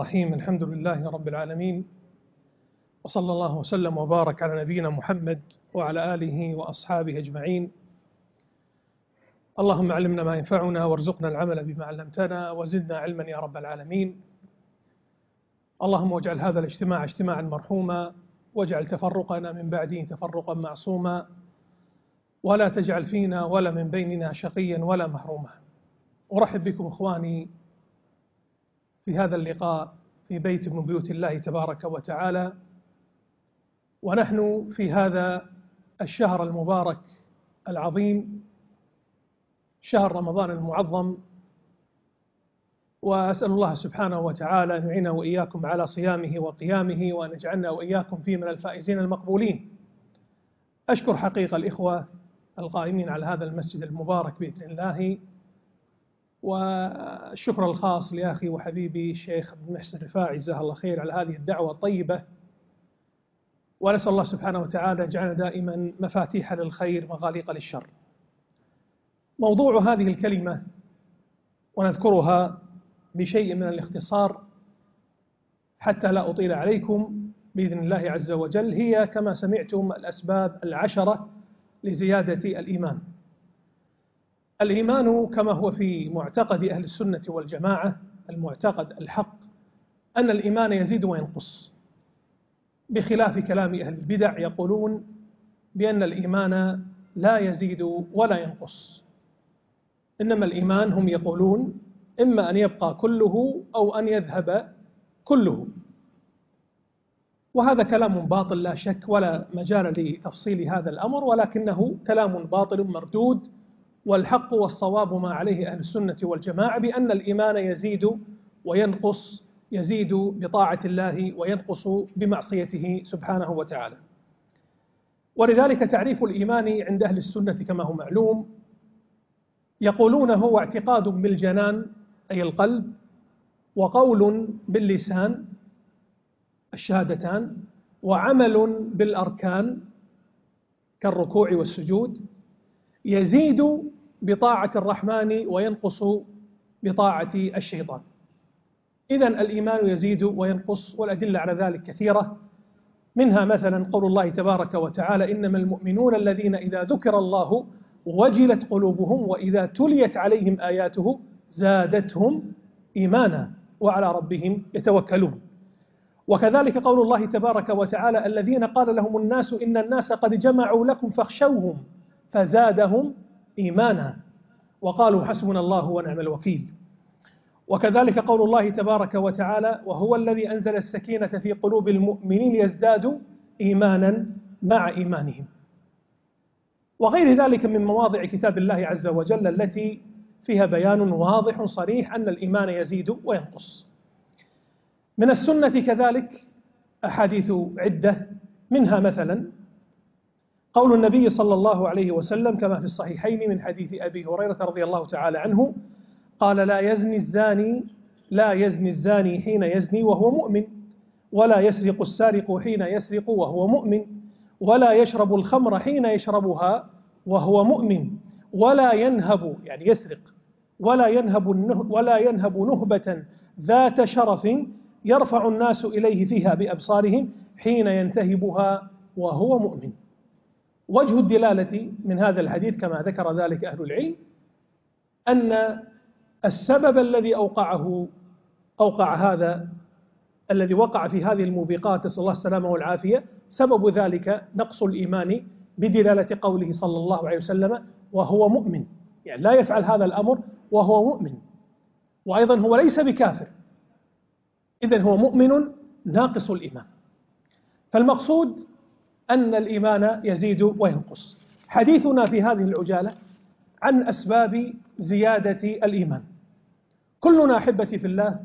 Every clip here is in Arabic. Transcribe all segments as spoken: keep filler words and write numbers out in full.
الرحيم. الحمد لله رب العالمين، وصلى الله وسلم وبارك على نبينا محمد وعلى آله وأصحابه أجمعين. اللهم علمنا ما ينفعنا وارزقنا العمل بما علمتنا وزدنا علما يا رب العالمين. اللهم واجعل هذا الاجتماع اجتماعا مرحوما، واجعل تفرقنا من بعده تفرقا معصوما، ولا تجعل فينا ولا من بيننا شقيا ولا محروما. أرحب بكم إخواني في هذا اللقاء في بيت من بيوت الله تبارك وتعالى، ونحن في هذا الشهر المبارك العظيم، شهر رمضان المعظم، وأسأل الله سبحانه وتعالى أن يعيننا وإياكم على صيامه وقيامه، وأن يجعلنا وإياكم فيه من الفائزين المقبولين. أشكر حقيقة الإخوة القائمين على هذا المسجد المبارك بإذن الله، والشكر الخاص لأخي وحبيبي الشيخ عبد المحسن الرفاعي جزاه الله خير على هذه الدعوة الطيبة، ونسأل الله سبحانه وتعالى أن يجعلنا دائما مفاتيح للخير مغاليق للشر. موضوع هذه الكلمة ونذكرها بشيء من الاختصار حتى لا أطيل عليكم بإذن الله عز وجل، هي كما سمعتم الأسباب العشرة لزيادة الإيمان. الإيمان كما هو في معتقد أهل السنة والجماعة، المعتقد الحق، أن الإيمان يزيد وينقص، بخلاف كلام أهل البدع يقولون بأن الإيمان لا يزيد ولا ينقص، إنما الإيمان هم يقولون إما أن يبقى كله أو أن يذهب كله، وهذا كلام باطل لا شك ولا مجال لتفصيل هذا الأمر، ولكنه كلام باطل مردود، والحق والصواب ما عليه أهل السنة والجماعة بأن الإيمان يزيد وينقص، يزيد بطاعة الله وينقص بمعصيته سبحانه وتعالى. ولذلك تعريف الإيمان عند أهل السنة كما هو معلوم، يقولون هو اعتقاد بالجنان أي القلب، وقول باللسان الشهادتان، وعمل بالأركان كالركوع والسجود، يزيد بطاعة الرحمن وينقص بطاعة الشيطان. إذن الإيمان يزيد وينقص، والأدلة على ذلك كثيرة، منها مثلا قول الله تبارك وتعالى: إنما المؤمنون الذين إذا ذكر الله وجلت قلوبهم وإذا تليت عليهم آياته زادتهم إيمانا وعلى ربهم يتوكلون. وكذلك قول الله تبارك وتعالى: الذين قال لهم الناس إن الناس قد جمعوا لكم فاخشوهم فزادهم إيمانا وقالوا حسبنا الله ونعم الوكيل. وكذلك قول الله تبارك وتعالى: وهو الذي أنزل السكينة في قلوب المؤمنين ليزدادوا إيمانا مع إيمانهم. وغير ذلك من مواضع كتاب الله عز وجل التي فيها بيان واضح صريح أن الإيمان يزيد وينقص. من السنة كذلك أحاديث عدة، منها مثلا قول النبي صلى الله عليه وسلم كما في الصحيحين من حديث أبي هريرة رضي الله تعالى عنه قال: لا يزني الزاني لا يزني الزاني حين يزني وهو مؤمن، ولا يسرق السارق حين يسرق وهو مؤمن، ولا يشرب الخمر حين يشربها وهو مؤمن، ولا ينهب يعني يسرق ولا ينهب ولا ينهب نهبة ذات شرف يرفع الناس إليه فيها بأبصارهم حين ينتهبها وهو مؤمن. وجه الدلالة من هذا الحديث كما ذكر ذلك أهل العلم أن السبب الذي أوقعه أوقع هذا الذي وقع في هذه الموبقات نسأل الله السلامة والعافية، سبب ذلك نقص الإيمان بدلالة قوله صلى الله عليه وسلم وهو مؤمن، يعني لا يفعل هذا الأمر وهو مؤمن، وأيضا هو ليس بكافر، إذن هو مؤمن ناقص الإيمان. فالمقصود أن الإيمان يزيد وينقص. حديثنا في هذه العجالة عن أسباب زيادة الإيمان. كلنا أحبتي في الله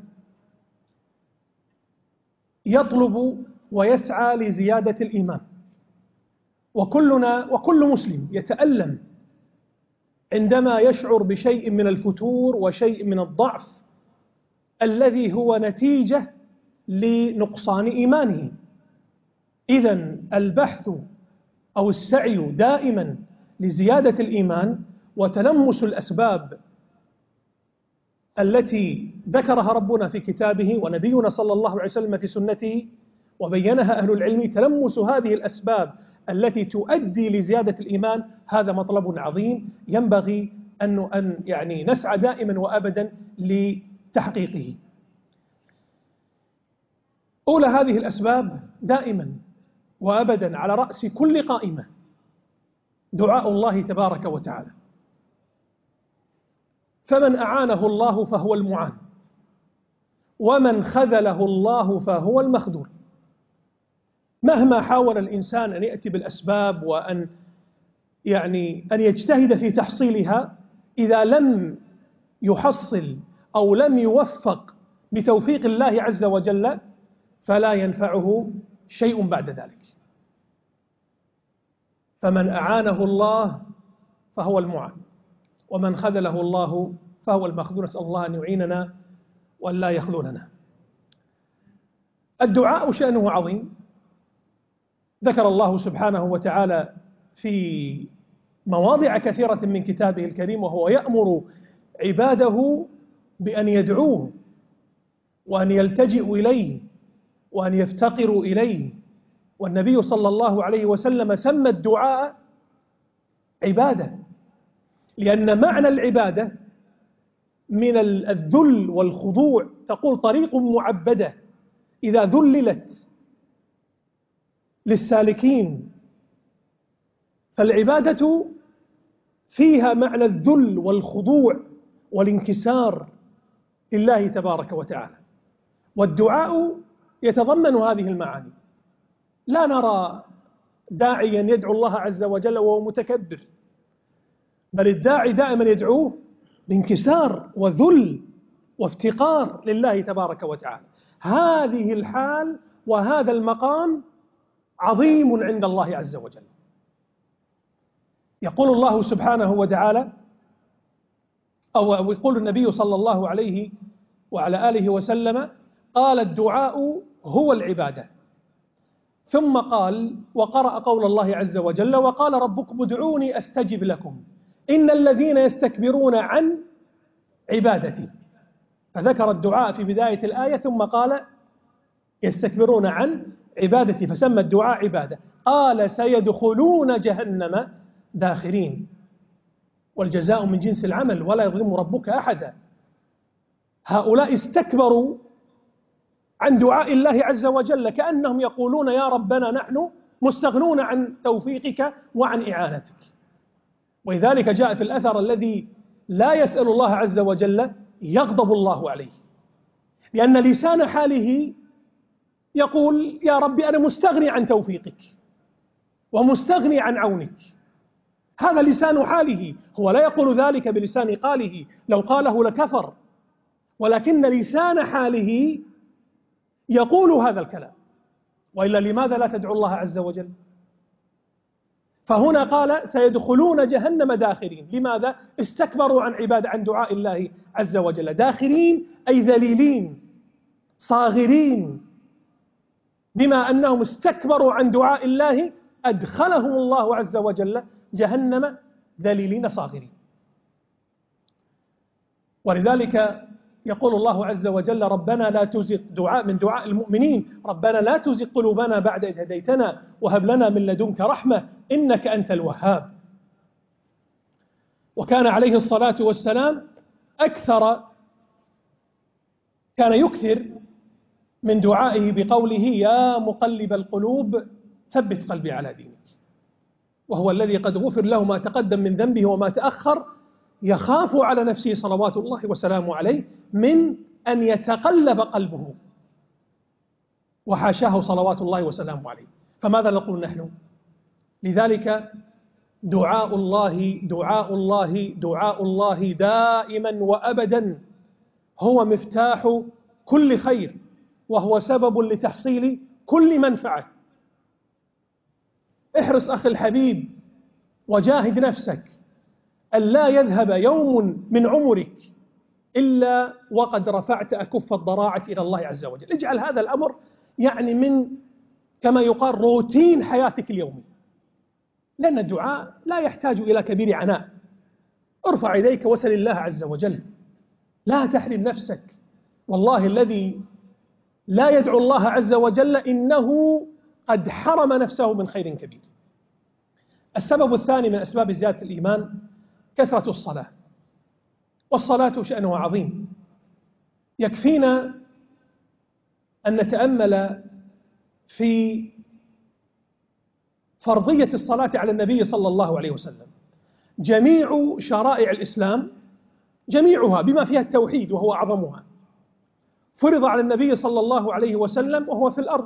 يطلب ويسعى لزيادة الإيمان، وكلنا وكل مسلم يتألم عندما يشعر بشيء من الفتور وشيء من الضعف الذي هو نتيجة لنقصان إيمانه. إذن البحث أو السعي دائما لزيادة الإيمان وتلمس الأسباب التي ذكرها ربنا في كتابه ونبينا صلى الله عليه وسلم في سنته وبينها أهل العلم، تلمس هذه الأسباب التي تؤدي لزيادة الإيمان، هذا مطلب عظيم ينبغي أن أن يعني نسعى دائما وأبدا لتحقيقه. أولى هذه الأسباب دائما وأبدا على رأس كل قائمة دعاء الله تبارك وتعالى، فمن أعانه الله فهو المعان، ومن خذله الله فهو المخذول. مهما حاول الإنسان أن يأتي بالأسباب وأن يعني أن يجتهد في تحصيلها، إذا لم يحصل أو لم يوفق بتوفيق الله عز وجل فلا ينفعه شيء بعد ذلك. فمن أعانه الله فهو المعان، ومن خذله الله فهو المخذول. نسأل الله أن يعيننا وأن لا يخذلنا. الدعاء شأنه عظيم، ذكر الله سبحانه وتعالى في مواضع كثيرة من كتابه الكريم وهو يأمر عباده بأن يدعوه وأن يلتجئوا إليه وأن يفتقروا إليه. والنبي صلى الله عليه وسلم سمى الدعاء عبادة، لأن معنى العبادة من الذل والخضوع، تقول طريق معبدة إذا ذللت للسالكين، فالعبادة فيها معنى الذل والخضوع والانكسار لله تبارك وتعالى، والدعاء يتضمن هذه المعاني. لا نرى داعيا يدعو الله عز وجل وهو متكبر، بل الداعي دائما يدعوه بانكسار وذل وافتقار لله تبارك وتعالى. هذه الحال وهذا المقام عظيم عند الله عز وجل. يقول الله سبحانه وتعالى أو يقول النبي صلى الله عليه وعلى آله وسلم: قال الدعاء هو العبادة. ثم قال وقرأ قول الله عز وجل: وقال ربكم ادعوني أستجب لكم إن الذين يستكبرون عن عبادتي. فذكر الدعاء في بداية الآية ثم قال يستكبرون عن عبادتي، فسمى الدعاء عبادة. قال سيدخلون جهنم داخرين، والجزاء من جنس العمل ولا يظلم ربك أحدا. هؤلاء استكبروا عن دعاء الله عز وجل، كأنهم يقولون يا ربنا نحن مستغنون عن توفيقك وعن إعانتك. ولذلك جاء في الأثر الذي لا يسأل الله عز وجل يغضب الله عليه، لأن لسان حاله يقول يا ربي أنا مستغني عن توفيقك ومستغني عن عونك. هذا لسان حاله، هو لا يقول ذلك بلسان قاله، لو قاله لكفر، ولكن لسان حاله يقول هذا الكلام. وإلا لماذا لا تدعو الله عز وجل؟ فهنا قال سيدخلون جهنم داخرين. لماذا؟ استكبروا عن عبادة عن دعاء الله عز وجل. داخرين أي ذليلين صاغرين، بما أنهم استكبروا عن دعاء الله أدخلهم الله عز وجل جهنم ذليلين صاغرين. ولذلك يقول الله عز وجل: ربنا لا تزغ، دعاء من دعاء المؤمنين، ربنا لا تزغ قلوبنا بعد إذ هديتنا وهب لنا من لدنك رحمة إنك أنت الوهاب. وكان عليه الصلاة والسلام أكثر كان يكثر من دعائه بقوله: يا مقلب القلوب ثبت قلبي على دينك. وهو الذي قد غفر له ما تقدم من ذنبه وما تأخر، يخاف على نفسه صلوات الله وسلامه عليه من أن يتقلب قلبه، وحاشاه صلوات الله وسلامه عليه. فماذا نقول نحن؟ لذلك دعاء الله دعاء الله دعاء الله دائما وأبدا هو مفتاح كل خير، وهو سبب لتحصيل كل منفعة. احرص أخي الحبيب وجاهد نفسك ألا يذهب يوم من عمرك إلا وقد رفعت أكف الضراعة إلى الله عز وجل. اجعل هذا الأمر يعني من كما يقال روتين حياتك اليومي، لأن الدعاء لا يحتاج إلى كبير عناء. ارفع يديك وسل الله عز وجل، لا تحرم نفسك، والله الذي لا يدعو الله عز وجل إنه قد حرم نفسه من خير كبير. السبب الثاني من أسباب زيادة الإيمان كثرة الصلاة، والصلاة شأنها عظيم. يكفينا أن نتأمل في فرضية الصلاة على النبي صلى الله عليه وسلم. جميع شرائع الإسلام جميعها بما فيها التوحيد وهو أعظمها فرض على النبي صلى الله عليه وسلم وهو في الأرض،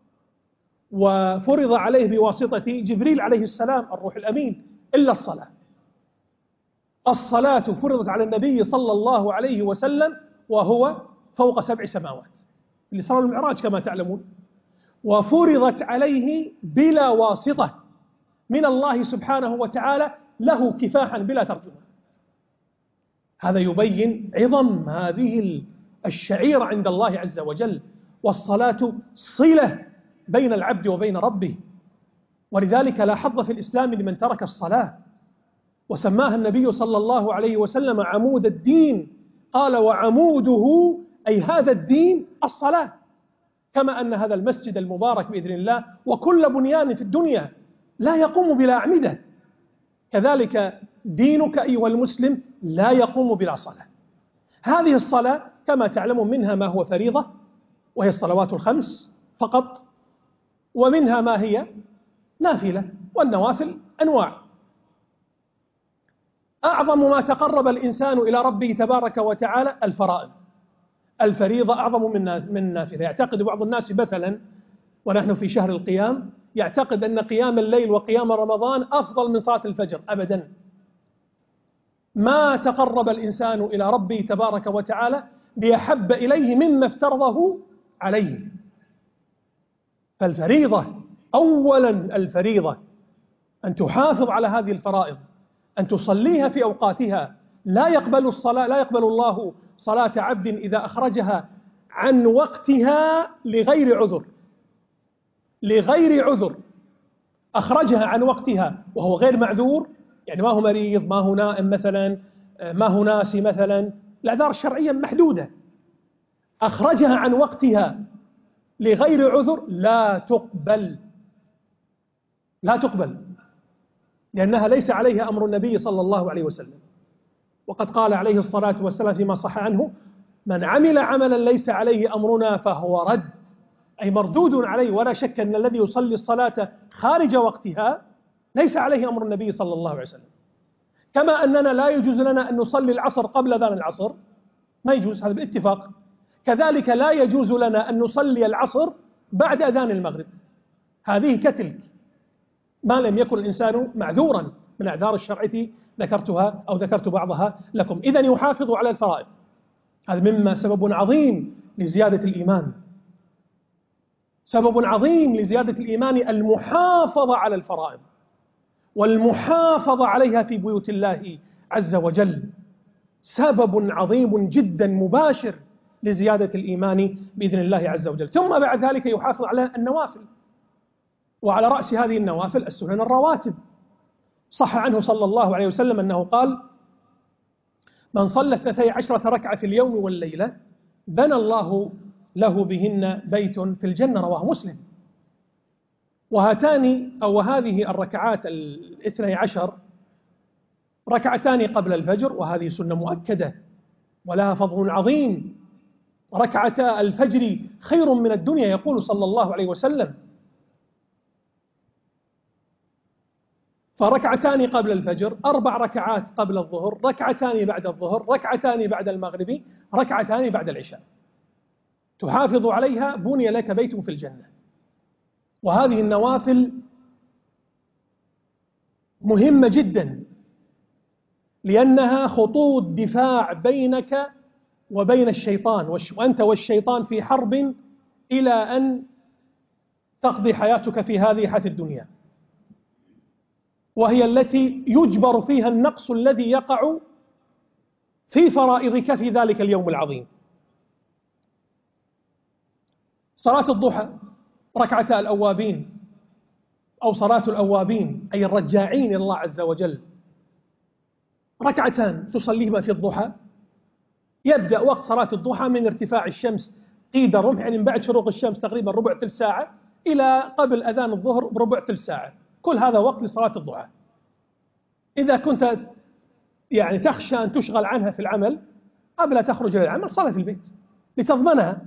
وفرض عليه بواسطة جبريل عليه السلام الروح الأمين، إلا الصلاة. الصلاة فرضت على النبي صلى الله عليه وسلم وهو فوق سبع سماوات، الإسراء والمعراج كما تعلمون، وفرضت عليه بلا واسطة من الله سبحانه وتعالى له كفاحا بلا ترجمة. هذا يبين عظم هذه الشعيرة عند الله عز وجل، والصلاة صلة بين العبد وبين ربه، ولذلك لا حظ في الإسلام لمن ترك الصلاة، وسماها النبي صلى الله عليه وسلم عمود الدين، قال وعموده أي هذا الدين الصلاة، كما أن هذا المسجد المبارك بإذن الله وكل بنيان في الدنيا لا يقوم بلا أعمدة، كذلك دينك أيها المسلم لا يقوم بلا صلاة. هذه الصلاة كما تعلمون منها ما هو فريضة وهي الصلوات الخمس فقط، ومنها ما هي نافلة، والنوافل أنواع. أعظم ما تقرب الإنسان إلى ربه تبارك وتعالى الفرائض، الفريضة أعظم من من النافلة. يعتقد بعض الناس مثلا ونحن في شهر القيام يعتقد أن قيام الليل وقيام رمضان أفضل من صلاة الفجر، أبدا. ما تقرب الإنسان إلى ربه تبارك وتعالى ليحب إليه مما افترضه عليه. فالفريضة أولا، الفريضة أن تحافظ على هذه الفرائض، أن تصليها في أوقاتها. لا يقبل الصلاة لا يقبل الله صلاة عبد إذا أخرجها عن وقتها لغير عذر، لغير عذر أخرجها عن وقتها وهو غير معذور، يعني ما هو مريض، ما هو نائم مثلا، ما هو ناسي مثلا، الأعذار الشرعية محدودة، أخرجها عن وقتها لغير عذر لا تقبل، لا تقبل، لأنها ليس عليها أمر النبي صلى الله عليه وسلم. وقد قال عليه الصلاة والسلام فيما صح عنه: من عمل عملا ليس عليه أمرنا فهو رد، أي مردود عليه. ولا شك أن الذي يصلي الصلاة خارج وقتها ليس عليه أمر النبي صلى الله عليه وسلم. كما أننا لا يجوز لنا أن نصلي العصر قبل أذان العصر، ما يجوز، هذا باتفاق. كذلك لا يجوز لنا أن نصلي العصر بعد أذان المغرب، هذه كتلك، ما لم يكن الإنسان معذورا من أعذار الشرعية ذكرتها أو ذكرت بعضها لكم. إذن يحافظ على الفرائض، هذا مما سبب عظيم لزيادة الإيمان، سبب عظيم لزيادة الإيمان المحافظة على الفرائض والمحافظة عليها في بيوت الله عز وجل، سبب عظيم جدا مباشر لزيادة الإيمان بإذن الله عز وجل. ثم بعد ذلك يحافظ على النوافل، وعلى رأس هذه النوافل السنن الرواتب. صح عنه صلى الله عليه وسلم أنه قال: من صلى اثنتي عشرة ركعة في اليوم والليلة بنى الله له بهن بيت في الجنة، رواه مسلم. وهاتان أو هذه الركعات الاثني عشر ركعتان قبل الفجر، وهذه سنة مؤكدة ولها فضل عظيم. ركعتا الفجر خير من الدنيا، يقول صلى الله عليه وسلم. فركعتان قبل الفجر، أربع ركعات قبل الظهر، ركعتان بعد الظهر، ركعتان بعد المغرب، ركعتان بعد العشاء، تحافظ عليها بني لك بيت في الجنة. وهذه النوافل مهمة جدا، لأنها خطوط دفاع بينك وبين الشيطان، وأنت والشيطان في حرب إلى أن تقضي حياتك في هذه حياة الدنيا، وهي التي يجبر فيها النقص الذي يقع في فرائضك في ذلك اليوم العظيم. صلاة الضحى، ركعتا الأوابين أو صلاة الأوابين أي الرجاعين إلى الله عز وجل، ركعتان تصليهما في الضحى يبدأ وقت صلاة الضحى من ارتفاع الشمس قيد الرمح، يعني من بعد شروق الشمس تقريبا ربع ثلث ساعة إلى قبل أذان الظهر بربع ثلث ساعة، كل هذا وقت لصلاة الضحى. إذا كنت يعني تخشى أن تشغل عنها في العمل قبل تخرج للعمل، صلي في البيت لتضمنها،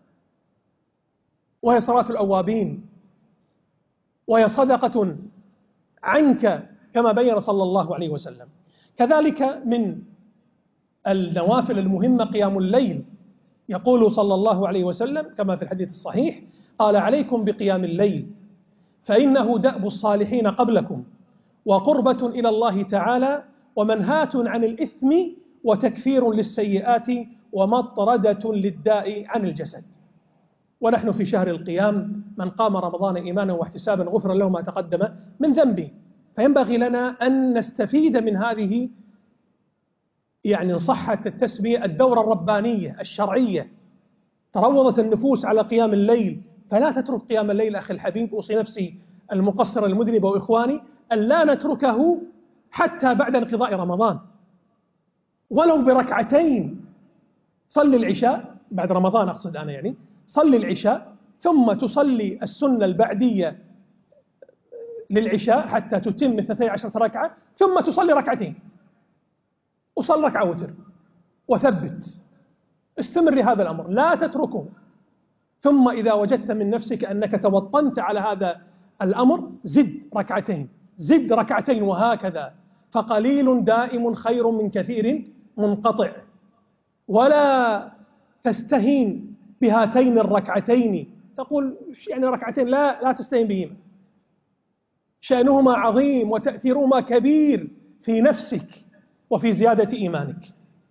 وهي صلاة الأوابين، وهي صدقة عنك كما بين صلى الله عليه وسلم. كذلك من النوافل المهمة قيام الليل، يقول صلى الله عليه وسلم كما في الحديث الصحيح: قال عليكم بقيام الليل فإنه دأب الصالحين قبلكم وقربة إلى الله تعالى ومنهاة عن الإثم وتكفير للسيئات ومطردة للداء عن الجسد. ونحن في شهر القيام، من قام رمضان إيمانا واحتسابا غفر له ما تقدم من ذنبه، فينبغي لنا أن نستفيد من هذه يعني صحة التسمية الدورة الربانية الشرعية. تروضت النفوس على قيام الليل، فلا تترك قيام الليل أخي الحبيب. أوصي نفسي المقصر المذنب وإخواني أن لا نتركه حتى بعد انقضاء رمضان، ولو بركعتين. صلي العشاء بعد رمضان، أقصد أنا يعني صلي العشاء ثم تصلي السنة البعدية للعشاء حتى تتم اثنتي عشرة ركعة، ثم تصلي ركعتين وصل ركعة وتر، وثبت استمر هذا الأمر لا تتركه. ثم إذا وجدت من نفسك أنك توطنت على هذا الأمر زد ركعتين، زد ركعتين، وهكذا. فقليل دائم خير من كثير منقطع. ولا تستهين بهاتين الركعتين، تقول يعني ركعتين، لا لا تستهين بهما، شأنهما عظيم وتأثيرهما كبير في نفسك وفي زيادة إيمانك.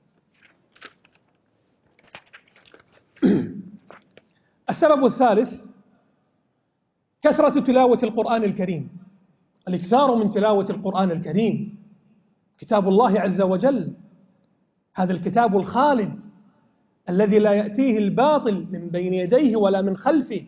السبب الثالث كثرة تلاوة القرآن الكريم، الإكثار من تلاوة القرآن الكريم. كتاب الله عز وجل، هذا الكتاب الخالد الذي لا يأتيه الباطل من بين يديه ولا من خلفه.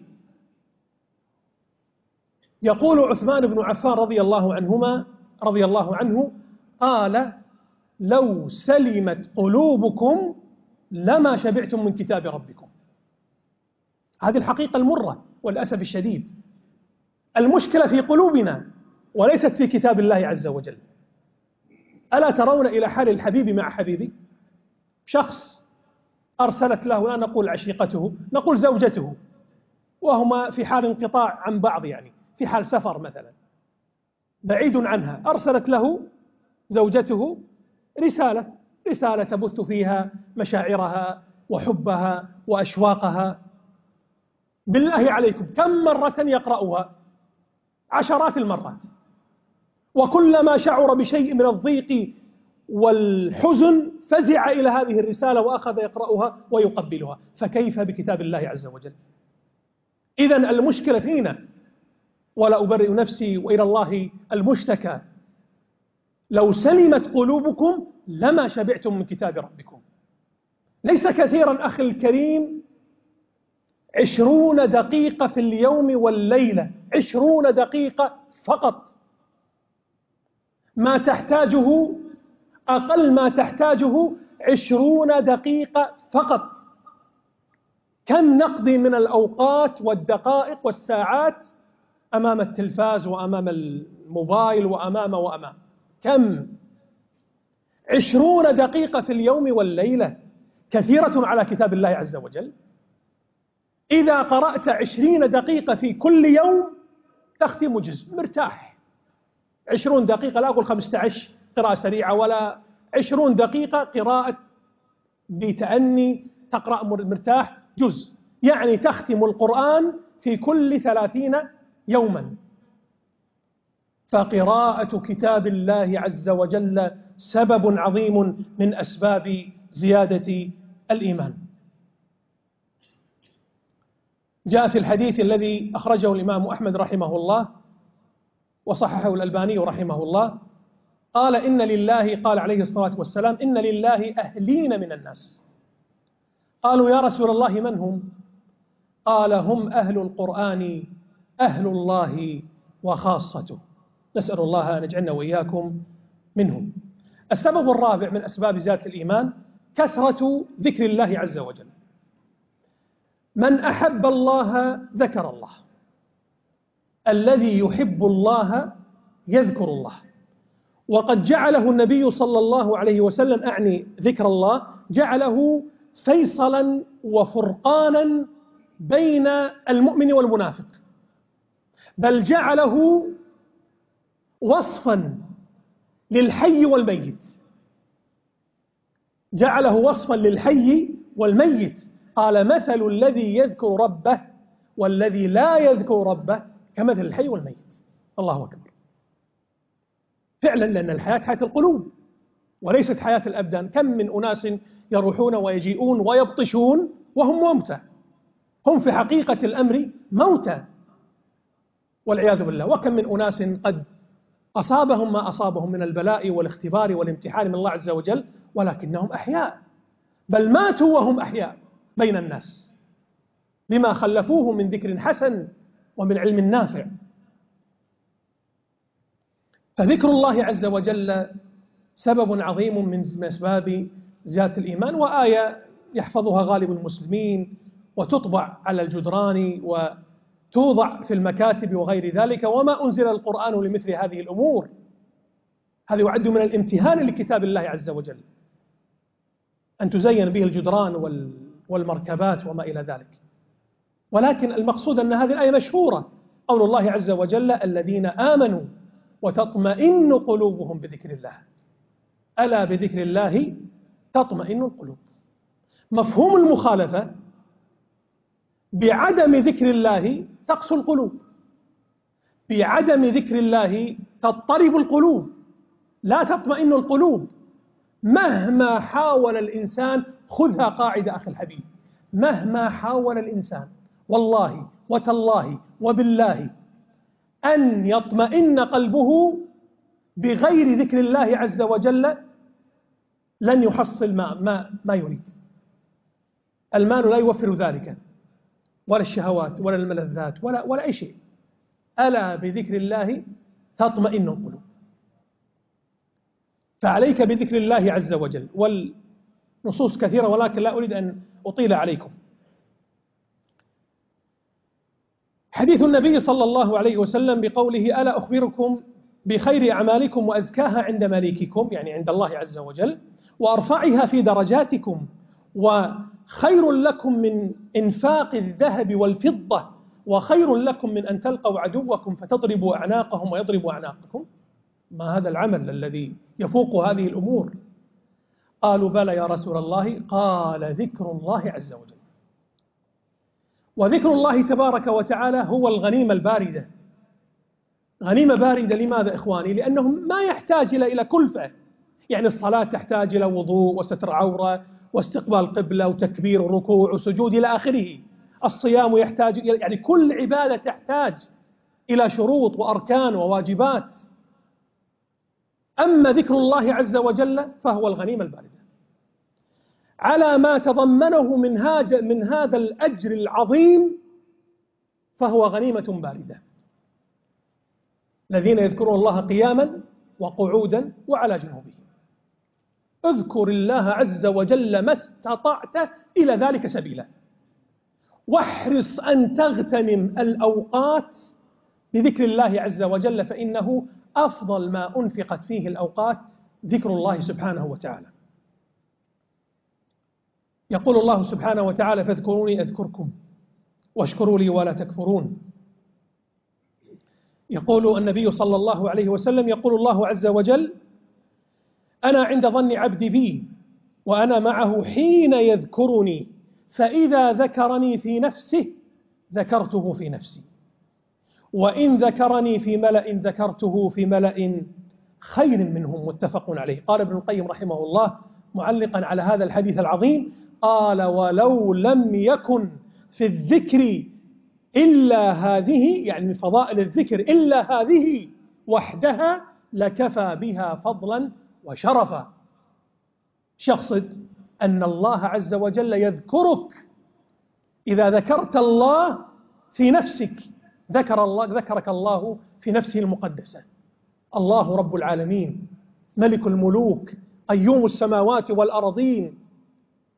يقول عثمان بن عفان رضي الله عنهما رضي الله عنه قال: لو سلمت قلوبكم لما شبعتم من كتاب ربكم. هذه الحقيقة المرة والأسف الشديد. المشكلة في قلوبنا وليست في كتاب الله عز وجل. ألا ترون إلى حال الحبيب مع حبيبي؟ شخص أرسلت له، لا نقول عشيقته، نقول زوجته، وهما في حال انقطاع عن بعض، يعني في حال سفر مثلا بعيد عنها، أرسلت له زوجته رسالة رسالة تبث فيها مشاعرها وحبها وأشواقها. بالله عليكم كم مرة يقرأها؟ عشرات المرات. وكلما شعر بشيء من الضيق والحزن فزع إلى هذه الرسالة وأخذ يقرأها ويقبلها. فكيف بكتاب الله عز وجل؟ إذن المشكلة فينا، ولا أبرئ نفسي وإلى الله المشتكى. لو سلمت قلوبكم لما شبعتم من كتاب ربكم. ليس كثيرا أخي الكريم عشرون دقيقة في اليوم والليلة، عشرون دقيقة فقط. ما تحتاجه أقل ما تحتاجه عشرون دقيقة فقط. كم نقضي من الأوقات والدقائق والساعات أمام التلفاز وأمام الموبايل وأمام وأمام كم؟ عشرون دقيقة في اليوم والليلة كثيرة على كتاب الله عز وجل. إذا قرأت عشرين دقيقة في كل يوم تختم جزء مرتاح. عشرون دقيقة، لا أقول خمسة عشر قراءة سريعة، ولا عشرون دقيقة قراءة بتأني، تقرأ مرتاح جزء، يعني تختم القرآن في كل ثلاثين يوما. فقراءة كتاب الله عز وجل سبب عظيم من أسباب زيادة الإيمان. جاء في الحديث الذي أخرجه الإمام أحمد رحمه الله وصححه الألباني رحمه الله، قال إن لله، قال عليه الصلاة والسلام: إن لله أهلين من الناس. قالوا يا رسول الله من هم؟ قال: هم أهل القرآن، أهل الله وخاصته. نسأل الله أن يجعلنا وإياكم منهم. السبب الرابع من أسباب زيادة الإيمان كثرة ذكر الله عز وجل. من أحب الله ذكر الله، الذي يحب الله يذكر الله. وقد جعله النبي صلى الله عليه وسلم، أعني ذكر الله، جعله فيصلا وفرقانا بين المؤمن والمنافق، بل جعله وصفا للحي والميت، جعله وصفا للحي والميت. قال: مثل الذي يذكر ربه والذي لا يذكر ربه كمثل الحي والميت. الله أكبر. فعلا، لأن الحياة حياة القلوب وليست حياة الأبدان. كم من أناس يروحون ويجيئون ويبطشون وهم موتى، هم في حقيقة الأمر موتى والعياذ بالله. وكم من أناس قد أصابهم ما أصابهم من البلاء والاختبار والامتحان من الله عز وجل، ولكنهم أحياء، بل ماتوا وهم أحياء بين الناس بما خلفوه من ذكر حسن ومن علم نافع. فذكر الله عز وجل سبب عظيم من أسباب زيادة الإيمان، وآية يحفظها غالب المسلمين وتطبع على الجدران وتوضع في المكاتب وغير ذلك. وما أنزل القرآن لمثل هذه الأمور. هذا يعد من الامتهان لكتاب الله عز وجل، أن تزين به الجدران والمركبات وما إلى ذلك. ولكن المقصود أن هذه الآية مشهورة، قول الله عز وجل: الذين آمنوا وتطمئن قلوبهم بذكر الله، ألا بذكر الله تطمئن القلوب. مفهوم المخالفة: بعدم ذكر الله تقسو القلوب، بعدم ذكر الله تضطرب القلوب، لا تطمئن القلوب. مهما حاول الإنسان، خذها قاعدة أخي الحبيب، مهما حاول الإنسان والله وتالله وبالله أن يطمئن قلبه بغير ذكر الله عز وجل لن يحصل ما, ما, ما يريد. المال لا يوفر ذلك، ولا الشهوات ولا الملذات ولا, ولا أي شيء. ألا بذكر الله تطمئن القلوب. فعليك بذكر الله عز وجل، والنصوص كثيرة ولكن لا أريد أن أطيل عليكم. حديث النبي صلى الله عليه وسلم بقوله: ألا أخبركم بخير أعمالكم وأزكاها عند مليككم، يعني عند الله عز وجل، وأرفعها في درجاتكم، وخير لكم من إنفاق الذهب والفضة، وخير لكم من أن تلقوا عدوكم فتضربوا أعناقهم ويضربوا أعناقكم. ما هذا العمل الذي يفوق هذه الأمور؟ قالوا: بلى يا رسول الله. قال: ذكر الله عز وجل. وذكر الله تبارك وتعالى هو الغنيمة الباردة. غنيمة باردة لماذا إخواني؟ لأنه ما يحتاج إلى كلفة. يعني الصلاة تحتاج إلى وضوء وستر عورة واستقبال قبلة وتكبير وركوع وسجود إلى آخره. الصيام يحتاج، يعني كل عبادة تحتاج إلى شروط وأركان وواجبات. أما ذكر الله عز وجل فهو الغنيمة الباردة على ما تضمنه من, من هذا الأجر العظيم، فهو غنيمة باردة. الذين يذكرون الله قياما وقعودا وعلى جنوبهم. اذكر الله عز وجل ما استطعت إلى ذلك سبيلا، واحرص أن تغتنم الأوقات بذكر الله عز وجل، فإنه أفضل ما أنفقت فيه الأوقات ذكر الله سبحانه وتعالى. يقول الله سبحانه وتعالى: فاذكروني أذكركم واشكروا لي ولا تكفرون. يقول النبي صلى الله عليه وسلم: يقول الله عز وجل: أنا عند ظن عبدي بي وأنا معه حين يذكرني، فإذا ذكرني في نفسه ذكرته في نفسي، وإن ذكرني في ملأ ذكرته في ملأ خير منهم. متفق عليه. قال ابن القيم رحمه الله معلقا على هذا الحديث العظيم، قال: ولو لم يكن في الذكر إلا هذه، يعني من فضائل الذكر إلا هذه وحدها، لكفى بها فضلا وشرفا. شخصد أن الله عز وجل يذكرك. إذا ذكرت الله في نفسك ذكر الله ذكرك الله في نفسه المقدسة. الله رب العالمين، ملك الملوك، قيوم السماوات والأرضين،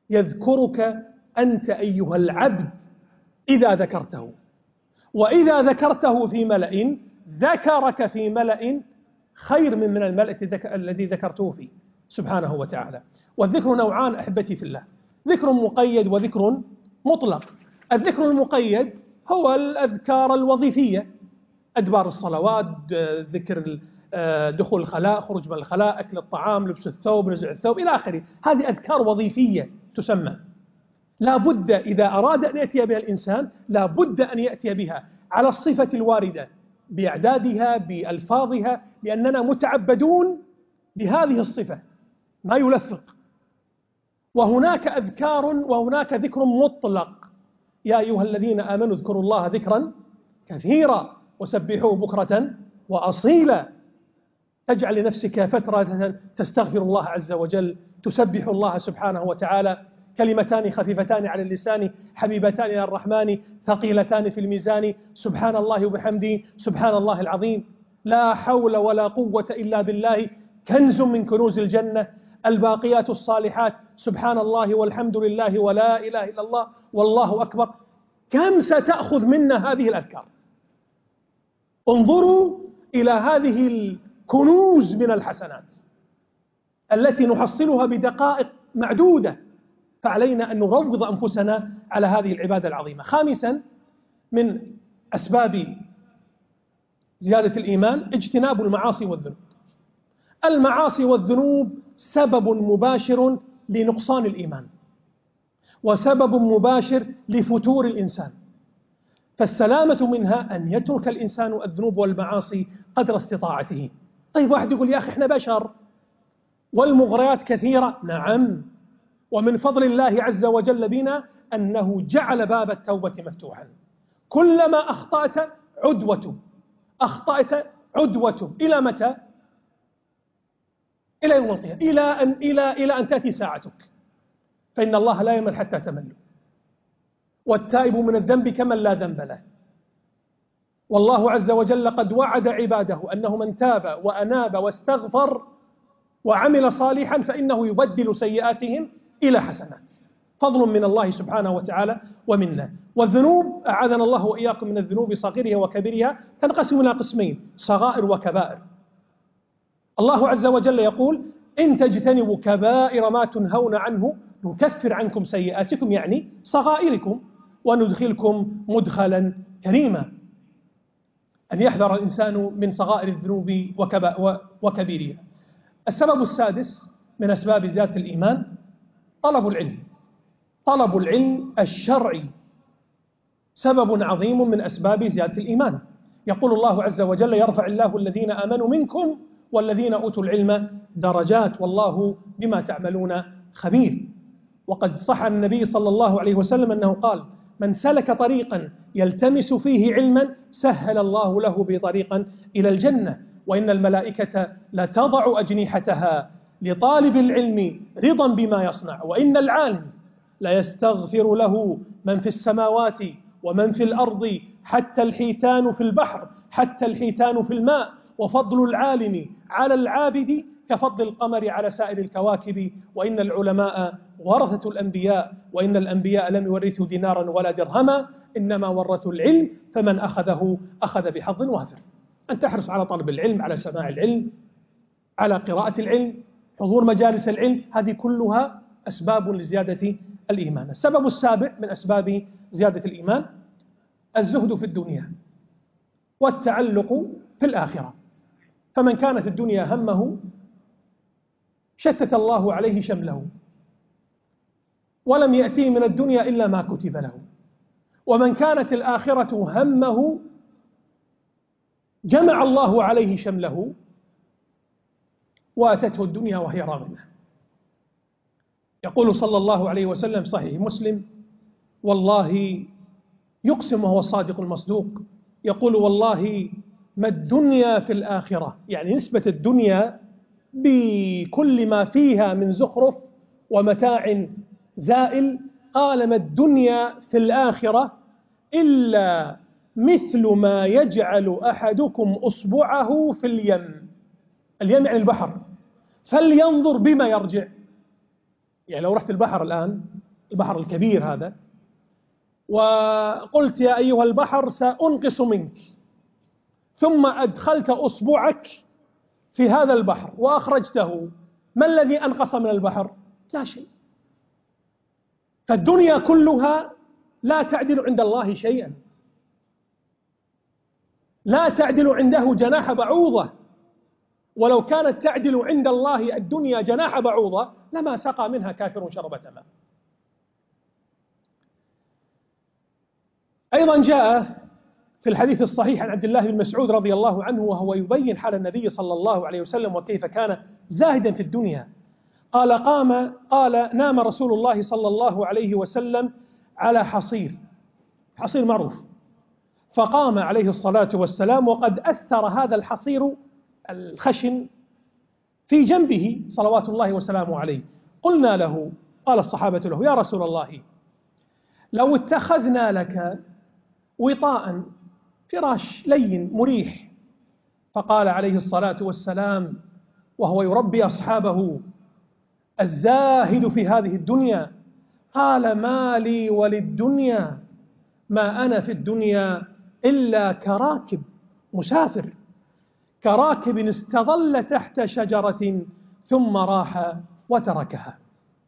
يذكرك أنت أيها العبد إذا ذكرته، وإذا ذكرته في ملأ ذكرك في ملأ خير من من الملأ الذي ذكرته فيه سبحانه وتعالى. والذكر نوعان أحبتي في الله، ذكر مقيد وذكر مطلق. الذكر المقيد هو الأذكار الوظيفية، أدبار الصلوات، ذكر دخول الخلاء، خروج من الخلاء، أكل الطعام، لبس الثوب، نزع الثوب إلى آخره. هذه أذكار وظيفية تسمى، لا بد إذا أراد أن يأتي بها الإنسان لا بد أن يأتي بها على الصفة الواردة بإعدادها بألفاظها، لأننا متعبدون بهذه الصفة، ما يلفق. وهناك أذكار وهناك ذكر مطلق، يا أيها الذين آمنوا اذكروا الله ذكرا كثيرا وسبحوه بكرة وأصيلا. تجعل لنفسك فترة تستغفر الله عز وجل، تسبح الله سبحانه وتعالى، كلمتان خفيفتان على اللسان حبيبتان إلى الرحمن ثقيلتان في الميزان، سبحان الله وبحمده سبحان الله العظيم، لا حول ولا قوة إلا بالله، كنز من كنوز الجنة، الباقيات الصالحات سبحان الله والحمد لله ولا إله إلا الله والله أكبر. كم ستأخذ منا هذه الأذكار؟ انظروا إلى هذه الكنوز من الحسنات التي نحصلها بدقائق معدودة، فعلينا أن نروض أنفسنا على هذه العبادة العظيمة. خامسا من أسباب زيادة الإيمان اجتناب المعاصي والذنوب. المعاصي والذنوب سبب مباشر لنقصان الإيمان، وسبب مباشر لفتور الإنسان، فالسلامة منها أن يترك الإنسان الذنوب والمعاصي قدر استطاعته. طيب واحد يقول يا أخي إحنا بشر والمغريات كثيرة، نعم، ومن فضل الله عز وجل بنا أنه جعل باب التوبة مفتوحا، كلما أخطأت عدوة أخطأت عدوة إلى متى؟ إلى يوم القيامة، إلى أن إلى إلى أن تأتي ساعتك، فإن الله لا يمل حتى تمل، والتائب من الذنب كمن لا ذنب له. والله عز وجل قد وعد عباده أنه من تاب وأناب واستغفر وعمل صالحا فإنه يبدل سيئاتهم إلى حسنات، فضل من الله سبحانه وتعالى ومنا. والذنوب أعاذنا الله وإياكم من الذنوب صغيرها وكبيرها تنقسم إلى قسمين، صغائر وكبائر. الله عز وجل يقول إن تجتنبوا كبائر ما تنهون عنه نكفر عنكم سيئاتكم، يعني صغائركم، وندخلكم مدخلا كريما. أن يحذر الإنسان من صغائر الذنوب وكبيرها. السبب السادس من أسباب زيادة الإيمان طلب العلم. طلب العلم الشرعي سبب عظيم من أسباب زيادة الإيمان. يقول الله عز وجل يرفع الله الذين آمنوا منكم والذين أوتوا العلم درجات والله بما تعملون خبير. وقد صح عن النبي صلى الله عليه وسلم أنه قال من سلك طريقا يلتمس فيه علما سهل الله له بطريقا إلى الجنة، وإن الملائكة لتضع أجنحتها لطالب العلم رضا بما يصنع، وإن العالم ليستغفر له من في السماوات ومن في الأرض حتى الحيتان في البحر حتى الحيتان في الماء، وفضل العالم على العابد كفضل القمر على سائر الكواكب، وإن العلماء ورثة الأنبياء، وإن الأنبياء لم يورثوا دينارا ولا درهما إنما ورثوا العلم فمن أخذه أخذ بحظ وافر. أن تحرص على طلب العلم، على سماع العلم، على قراءة العلم، حضور مجالس العلم، هذه كلها أسباب لزيادة الإيمان. السبب السابع من أسباب زيادة الإيمان الزهد في الدنيا والتعلق في الآخرة. فمن كانت الدنيا همه شتت الله عليه شمله ولم يأتيه من الدنيا إلا ما كتب له، ومن كانت الآخرة همه جمع الله عليه شمله وأتته الدنيا وهي راغمة. يقول صلى الله عليه وسلم صحيح مسلم والله يقسم وهو الصادق المصدوق، يقول والله ما الدنيا في الآخرة، يعني نسبة الدنيا بكل ما فيها من زخرف ومتاع زائل، قال ما الدنيا في الآخرة إلا مثل ما يجعل أحدكم أصبعه في اليم، اليم يعني البحر، فلينظر بما يرجع. يعني لو رحت البحر الآن البحر الكبير هذا، وقلت يا أيها البحر سأنقص منك، ثم أدخلت أصبعك في هذا البحر وأخرجته، ما الذي أنقص من البحر؟ لا شيء. فالدنيا كلها لا تعدل عند الله شيئا، لا تعدل عنده جناح بعوضة، ولو كانت تعدل عند الله الدنيا جناح بعوضة لما سقى منها كافر شربة ماء. أيضا جاء في الحديث الصحيح عن عبد الله بن مسعود رضي الله عنه وهو يبين حال النبي صلى الله عليه وسلم وكيف كان زاهدا في الدنيا، قال قام قال نام رسول الله صلى الله عليه وسلم على حصير، حصير معروف، فقام عليه الصلاة والسلام وقد أثر هذا الحصير الخشن في جنبه صلوات الله وسلامه عليه. قلنا له، قال الصحابة له: يا رسول الله، لو اتخذنا لك وطاء، فراش لين مريح. فقال عليه الصلاة والسلام وهو يربي أصحابه الزاهد في هذه الدنيا، قال: ما لي وللدنيا، ما أنا في الدنيا إلا كراكب مسافر، كراكب استظل تحت شجرة ثم راح وتركها.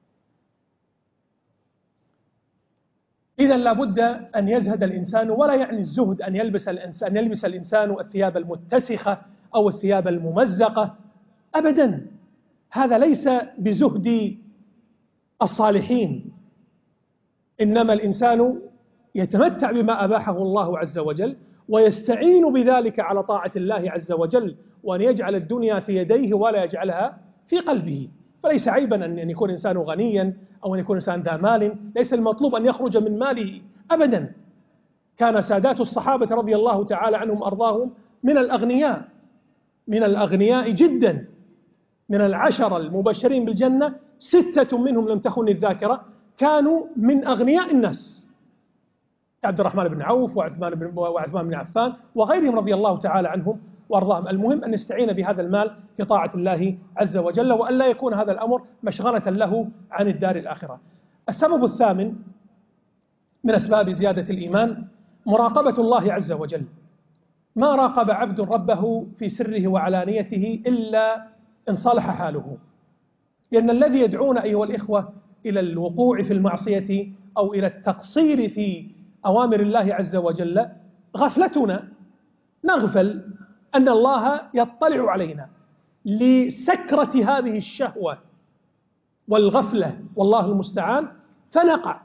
إذا لابد أن يزهد الإنسان، ولا يعني الزهد أن يلبس الإنسان, أن يلبس الإنسان الثياب المتسخة أو الثياب الممزقة أبدا، هذا ليس بزهد الصالحين، إنما الإنسان يتمتع بما أباحه الله عز وجل ويستعين بذلك على طاعة الله عز وجل، وأن يجعل الدنيا في يديه ولا يجعلها في قلبه. فليس عيبا أن يكون إنسان غنيا أو أن يكون إنسان ذا مال، ليس المطلوب أن يخرج من ماله أبدا. كان سادات الصحابة رضي الله تعالى عنهم أرضاهم من الأغنياء، من الأغنياء جدا، من العشرة المبشرين بالجنة ستة منهم لم تخن الذاكرة كانوا من أغنياء الناس، عبد الرحمن بن عوف وعثمان بن وعثمان بن عفان وغيرهم رضي الله تعالى عنهم وأرضاهم. المهم أن نستعين بهذا المال في طاعة الله عز وجل، وأن لا يكون هذا الأمر مشغلة له عن الدار الآخرة. السبب الثامن من أسباب زيادة الإيمان مراقبة الله عز وجل. ما راقب عبد ربه في سره وعلانيته إلا إن صلح حاله، لأن الذي يدعون أيها الإخوة إلى الوقوع في المعصية أو إلى التقصير في أوامر الله عز وجل غفلتنا، نغفل أن الله يطلع علينا لسكرة هذه الشهوة والغفلة والله المستعان فنقع.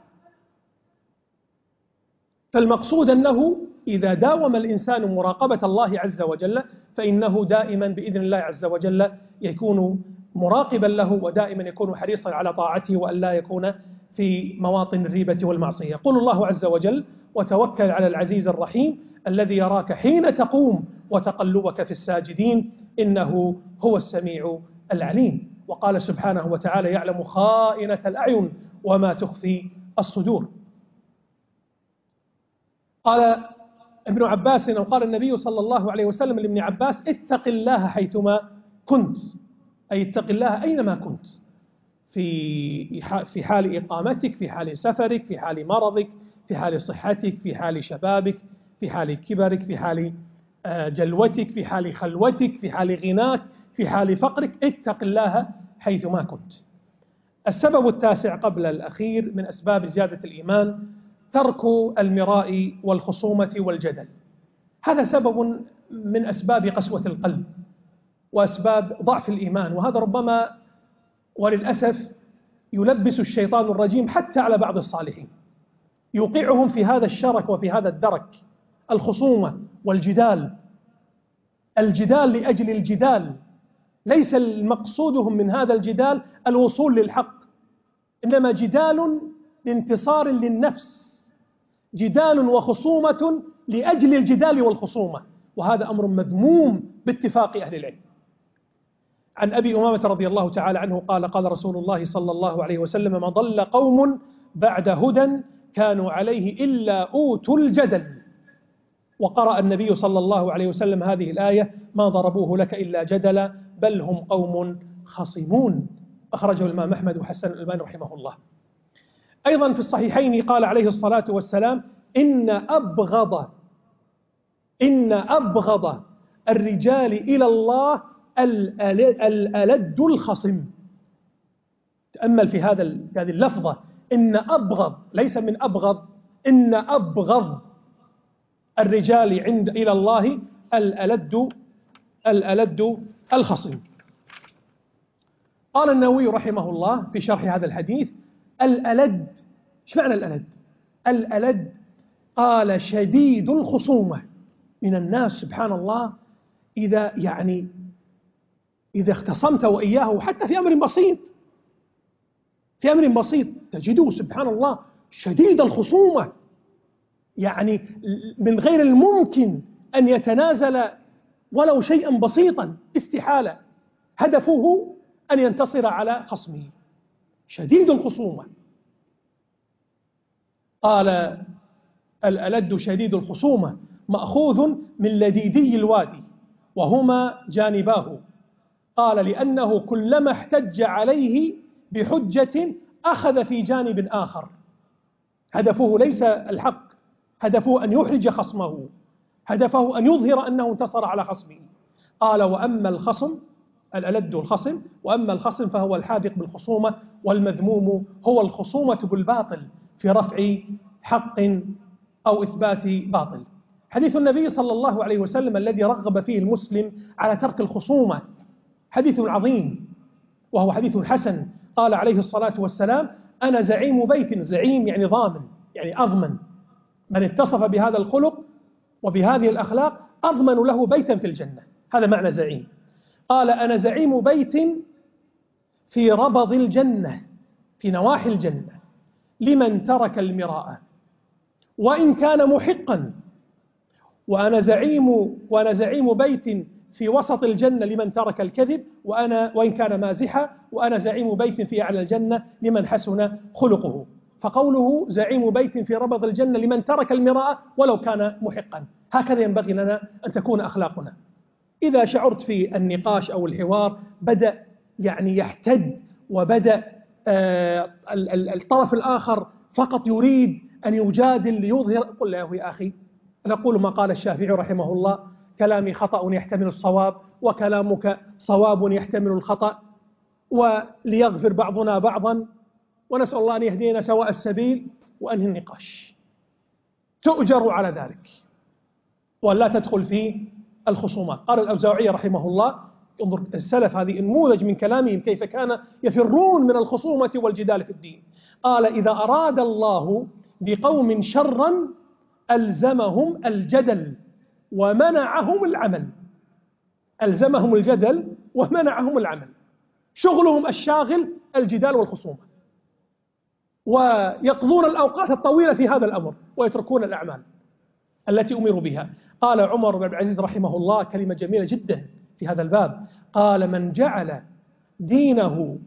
فالمقصود أنه إذا داوم الإنسان مراقبة الله عز وجل فإنه دائما بإذن الله عز وجل يكون مراقبا له، ودائما يكون حريصا على طاعته وأن لا يكون في مواطن الريبة والمعصية. يقول الله عز وجل: وتوكل على العزيز الرحيم الذي يراك حين تقوم وتقلبك في الساجدين إنه هو السميع العليم. وقال سبحانه وتعالى: يعلم خائنة الأعين وما تخفي الصدور. قال ابن عباس أو قال النبي صلى الله عليه وسلم لابن عباس: اتق الله حيثما كنت، أي اتق الله أينما كنت، في في حال إقامتك، في حال سفرك، في حال مرضك، في حال صحتك، في حال شبابك، في حال كبرك، في حال جلوتك، في حال خلوتك، في حال غناك، في حال فقرك، اتق الله حيثما كنت. السبب التاسع قبل الأخير من أسباب زيادة الإيمان ترك المراء والخصومة والجدل. هذا سبب من أسباب قسوة القلب وأسباب ضعف الإيمان، وهذا ربما وللأسف يلبس الشيطان الرجيم حتى على بعض الصالحين، يوقعهم في هذا الشرك وفي هذا الدرك، الخصومة والجدال. الجدال لأجل الجدال، ليس المقصودهم من هذا الجدال الوصول للحق، إنما جدال لانتصار للنفس، جدال وخصومة لأجل الجدال والخصومة، وهذا أمر مذموم باتفاق أهل العلم. عن أبي أمامة رضي الله تعالى عنه قال: قال رسول الله صلى الله عليه وسلم: ما ضل قوم بعد هدى كانوا عليه إلا أوتوا الجدل. وقرأ النبي صلى الله عليه وسلم هذه الآية: ما ضربوه لك إلا جدلا بل هم قوم خصمون. أخرجه الإمام أحمد وحسن الألباني رحمه الله. أيضا في الصحيحين قال عليه الصلاة والسلام: إن أبغض إن أبغض الرجال إلى الله الألد الخصم. تأمل في هذا هذه اللفظة، إن أبغض، ليس من أبغض، إن أبغض الرجال عند إلى الله الألد الألد الخصم. قال النووي رحمه الله في شرح هذا الحديث: الألد، ايش معنى الألد؟ الألد قال شديد الخصومة. من الناس سبحان الله إذا يعني إذا اختصمت وإياه حتى في أمر بسيط في أمر بسيط تجده سبحان الله شديد الخصومة، يعني من غير الممكن أن يتنازل ولو شيئا بسيطا، استحالة، هدفه أن ينتصر على خصمه، شديد الخصومة. قال: الألد شديد الخصومة مأخوذ من لديدي الوادي وهما جانباه. قال: لأنه كلما احتج عليه بحجة أخذ في جانب آخر. هدفه ليس الحق، هدفه أن يحرج خصمه، هدفه أن يظهر أنه انتصر على خصمه. قال: وأما الخصم، الألد الخصم، وأما الخصم فهو الحاذق بالخصومة، والمذموم هو الخصومة بالباطل في رفع حق أو إثبات باطل. حديث النبي صلى الله عليه وسلم الذي رغب فيه المسلم على ترك الخصومة حديث عظيم، وهو حديث حسن. قال عليه الصلاة والسلام: أنا زعيم بيت، زعيم يعني ضامن، يعني أضمن، من اتصف بهذا الخلق وبهذه الأخلاق أضمن له بيتا في الجنة، هذا معنى زعيم. قال: أنا زعيم بيت في ربض الجنة، في نواحي الجنة، لمن ترك المراء وإن كان محقا. وأنا زعيم وأنا زعيم بيت في وسط الجنة لمن ترك الكذب وأنا وإن كان مازحا. وأنا زعيم بيت في أعلى الجنة لمن حسن خلقه. فقوله زعيم بيت في ربض الجنة لمن ترك المراء ولو كان محقا، هكذا ينبغي لنا أن تكون أخلاقنا. إذا شعرت في النقاش أو الحوار بدأ يعني يحتد، وبدأ آه الطرف الآخر فقط يريد أن يجادل ليظهر، قل له: يا أخي، نقول ما قال الشافعي رحمه الله: كلامي خطأ يحتمل الصواب، وكلامك صواب يحتمل الخطأ، وليغفر بعضنا بعضا، ونسأل الله أن يهدينا سواء السبيل، وأنهي النقاش. تؤجر على ذلك ولا تدخل في الخصومات. قال الأوزاعي رحمه الله، انظر السلف هذه نموذج من كلامهم كيف كان يفرون من الخصومة والجدال في الدين. قال: إذا أراد الله بقوم شرا ألزمهم الجدل ومنعهم العمل. ألزمهم الجدل ومنعهم العمل، شغلهم الشاغل الجدال والخصومة، ويقضون الأوقات الطويلة في هذا الأمر ويتركون الأعمال التي أمروا بها. قال عمر بن عبد العزيز رحمه الله كلمة جميلة جدا في هذا الباب، قال: من جعل دينه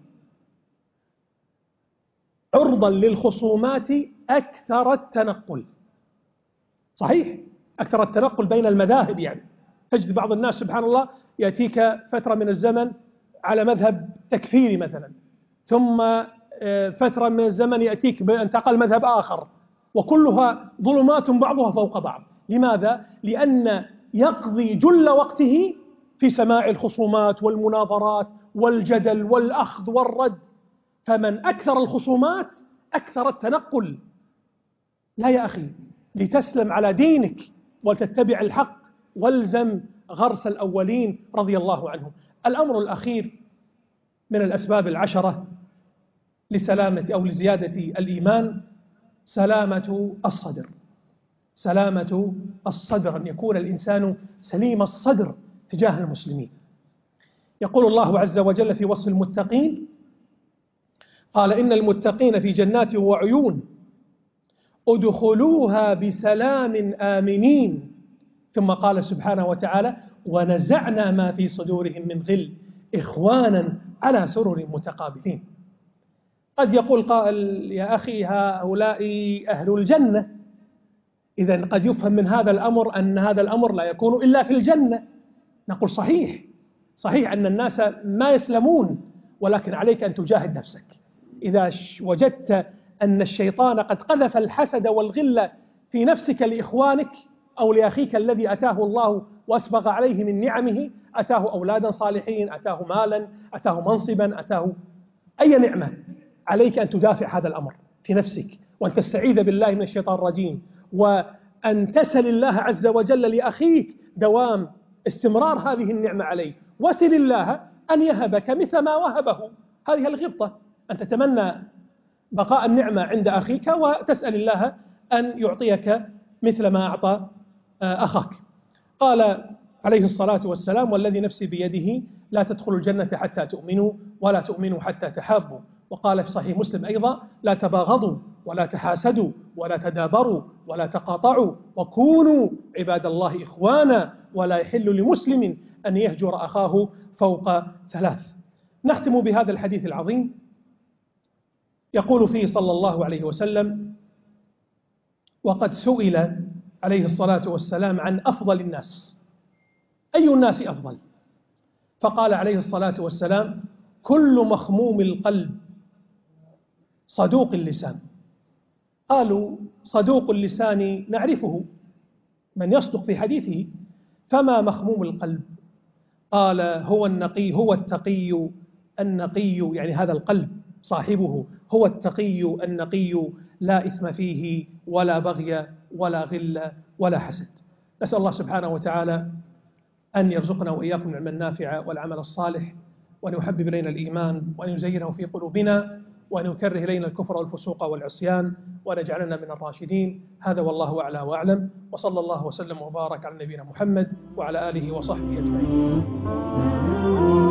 عرضا للخصومات أكثر التنقل. صحيح، أكثر التنقل بين المذاهب. يعني تجد بعض الناس سبحان الله يأتيك فترة من الزمن على مذهب تكفيري مثلا، ثم فترة من الزمن يأتيك بانتقال مذهب آخر، وكلها ظلمات بعضها فوق بعض. لماذا؟ لأن يقضي جل وقته في سماع الخصومات والمناظرات والجدل والأخذ والرد. فمن أكثر الخصومات أكثر التنقل. لا يا أخي، لتسلم على دينك وتتبع الحق والزم غرس الأولين رضي الله عنهم. الأمر الأخير من الأسباب العشرة لسلامة أو لزيادة الإيمان سلامة الصدر. سلامة الصدر، أن يكون الإنسان سليم الصدر تجاه المسلمين. يقول الله عز وجل في وصف المتقين: قال: إن المتقين في جنات وعيون ادخلوها بسلام آمنين. ثم قال سبحانه وتعالى: ونزعنا ما في صدورهم من غل إخوانا على سرر متقابلين. قد يقول قائل: يا أخي هؤلاء أهل الجنة، إذن قد يفهم من هذا الأمر أن هذا الأمر لا يكون إلا في الجنة. نقول: صحيح صحيح أن الناس ما يسلمون، ولكن عليك أن تجاهد نفسك. إذا وجدت أن الشيطان قد قذف الحسد والغل في نفسك لإخوانك أو لأخيك الذي أتاه الله وأسبغ عليه من نعمه، أتاه أولادا صالحين، أتاه مالا، أتاه منصبا، أتاه أي نعمة، عليك أن تدافع هذا الأمر في نفسك، وأن تستعيذ بالله من الشيطان الرجيم، وأن تسأل الله عز وجل لأخيك دوام استمرار هذه النعمة عليه، وسل الله أن يهبك مثل ما وهبه. هذه الغبطة، أن تتمنى بقاء النعمة عند أخيك وتسأل الله أن يعطيك مثل ما أعطى أخاك. قال عليه الصلاة والسلام: والذي نفسي بيده لا تدخلوا الجنة حتى تؤمنوا ولا تؤمنوا حتى تحابوا. وقال في صحيح مسلم أيضا: لا تباغضوا ولا تحاسدوا ولا تدابروا ولا تقاطعوا وكونوا عباد الله إخوانا ولا يحل لمسلم أن يهجر أخاه فوق ثلاث. نختم بهذا الحديث العظيم، يقول فيه صلى الله عليه وسلم: وقد سئل عليه الصلاة والسلام عن أفضل الناس، أي الناس أفضل؟ فقال عليه الصلاة والسلام: كل مخموم القلب صدوق اللسان. قالوا: صدوق اللسان نعرفه، من يصدق في حديثه، فما مخموم القلب؟ قال: هو النقي، هو التقي النقي، يعني هذا القلب صاحبه هو التقي النقي، لا إثم فيه ولا بغي ولا غل ولا حسد. نسأل الله سبحانه وتعالى أن يرزقنا وإياكم العلم النافع والعمل الصالح، وأن يحبب إلينا الإيمان، وأن يزينه في قلوبنا، وأن يكره إلينا الكفر والفسوق والعصيان، وأن يجعلنا من الراشدين. هذا والله أعلى وأعلم، وصلى الله وسلم وبارك على نبينا محمد وعلى آله وصحبه أجمعين.